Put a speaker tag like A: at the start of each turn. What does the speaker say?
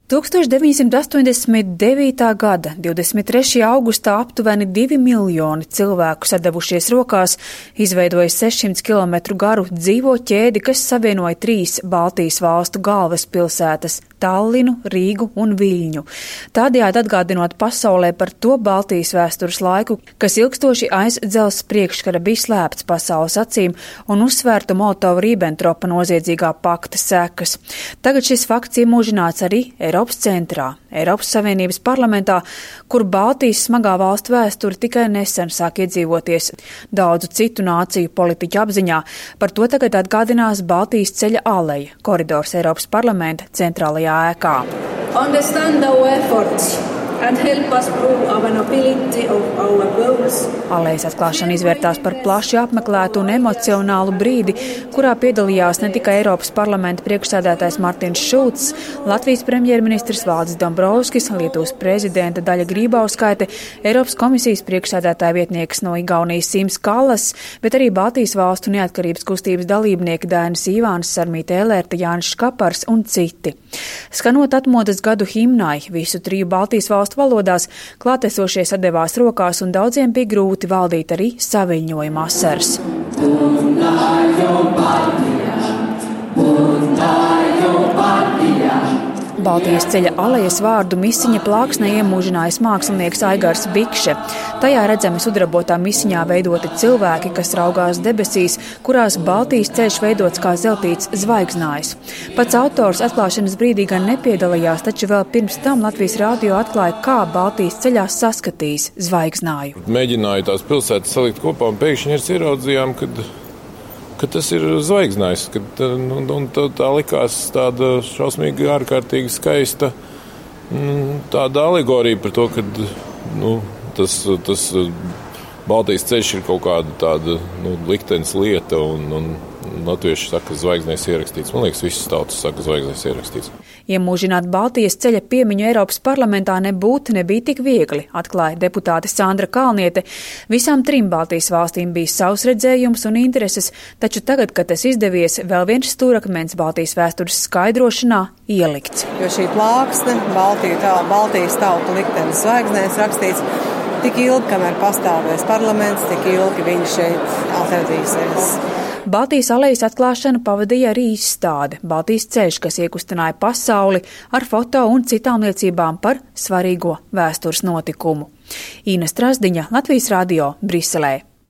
A: 1989. gada 23. augustā aptuveni 2 miljoni cilvēku sadavušies rokās, izveidoja 600 km garu dzīvo ķēdi, kas savienoja 3 Baltijas valstu galvaspilsētas – Tallinu, Rīgu un Viļņu. Tādējādi atgādinot pasaulē par to Baltijas vēstures laiku, kas ilgstoši aiz dzelzs priekškara bija slēpts pasaules acīm un uzsvērta Molotova-Ribbentropa noziedzīgā pakta sekas. Tagad šis fakts iemūžināts arī Eiropas centrā, Eiropas Savienības parlamentā, kur Baltijas smagā valstu vēsture tikai nesen sāk iedzīvoties daudzu citu nāciju politiķu apziņā. Par to tagad atgādinās Baltijas ceļa aleja, koridors Eiropas parlamenta centrālajā ēkā.
B: Understand our efforts and help us prove availability of our goals.
A: Alejas atklāšana izvērtās par plaši apmeklētu un emocionālu brīdi, kurā piedalījās ne tikai Eiropas parlamenta priekšsēdētājs Martins Šulcs, Latvijas premjerministrs Valdis Dombrovskis, Lietuvas prezidenta Daļa Grībauskaite, Eiropas komisijas priekšsēdētāja vietnieks no Igaunijas Sims Kallas, bet arī Baltijas valstu neatkarības kustības dalībnieki Dainis Ivāns, Sarmīte Elērta, Jānis Škapars un citi. Skanot atmodas gadu himnai, visu 3 Baltijas valstu valodās, klātesošie sadevās rokās un daudziem bija grūti valdīt arī saviņojuma asaras. Baltijas ceļa alejas vārdu misiņa plāksnē iemūžinājis mākslinieks Aigars Bikše. Tajā redzami sudrabotā misiņā veidoti cilvēki, kas raugās debesīs, kurās Baltijas ceļš veidots kā zeltīts zvaigznājs. Pats autors atklāšanas brīdī gan nepiedalījās, taču vēl pirms tam Latvijas radio atklāja, kā Baltijas ceļā saskatījis zvaigznāju.
C: Mēģināju tās pilsētas salikt kopā un pēkšņi ieraudzījām, ka tas ir zvaigznājs, un tā likās tāda šausmīgi ārkārtīgi skaista tāda alegorija par to, ka tas Baltijas ceļš ir kaut kāda tāda liktenes lieta, un latvieši saka, zvaigznājs ierakstīts. Man liekas, visas tautas saka, zvaigznājs ierakstīts.
A: Iemūžināt Baltijas ceļa piemiņu Eiropas parlamentā nebija tik viegli, atklāja deputāte Sandra Kalniete. Visām 3 Baltijas valstīm bija savs redzējums un intereses, taču tagad, kad tas izdevies, vēl viens stūrakmens Baltijas vēstures skaidrošanā ielikts.
D: Jo šī plāksne, Baltijas tautu liktenes zvaigznājs rakstīts, tik ilgi, kamēr pastāvēs parlaments, tik ilgi viņš šeit atradīsies.
A: Baltijas alejas atklāšanu pavadīja arī izstāde Baltijas ceļš, kas iekustināja pasauli ar foto un citām liecībām par svarīgo vēstures notikumu. Ina Strasdiņa, Latvijas radio, Briselē.